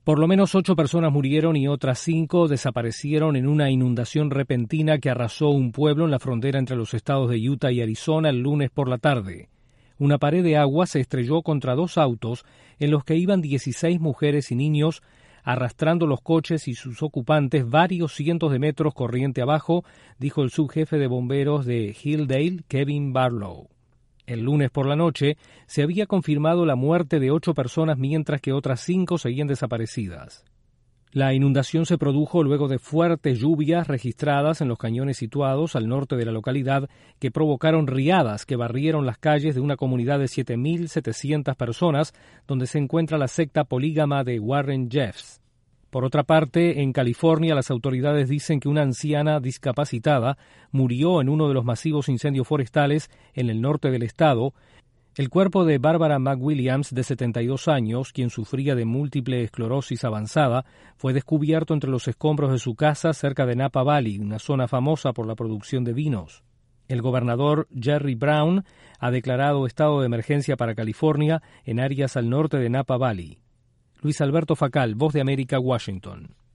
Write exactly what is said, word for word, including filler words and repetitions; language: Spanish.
Por lo menos ocho personas murieron y otras cinco desaparecieron en una inundación repentina que arrasó un pueblo en la frontera entre los estados de Utah y Arizona el lunes por la tarde. Una pared de agua se estrelló contra dos autos en los que iban dieciséis mujeres y niños, arrastrando los coches y sus ocupantes varios cientos de metros corriente abajo, dijo el subjefe de bomberos de Hilldale, Kevin Barlow. El lunes por la noche se había confirmado la muerte de ocho personas mientras que otras cinco seguían desaparecidas. La inundación se produjo luego de fuertes lluvias registradas en los cañones situados al norte de la localidad que provocaron riadas que barrieron las calles de una comunidad de siete mil setecientas personas donde se encuentra la secta polígama de Warren Jeffs. Por otra parte, en California las autoridades dicen que una anciana discapacitada murió en uno de los masivos incendios forestales en el norte del estado. El cuerpo de Barbara McWilliams, de setenta y dos años, quien sufría de múltiple esclerosis avanzada, fue descubierto entre los escombros de su casa cerca de Napa Valley, una zona famosa por la producción de vinos. El gobernador Jerry Brown ha declarado estado de emergencia para California en áreas al norte de Napa Valley. Luis Alberto Facal, Voz de América, Washington.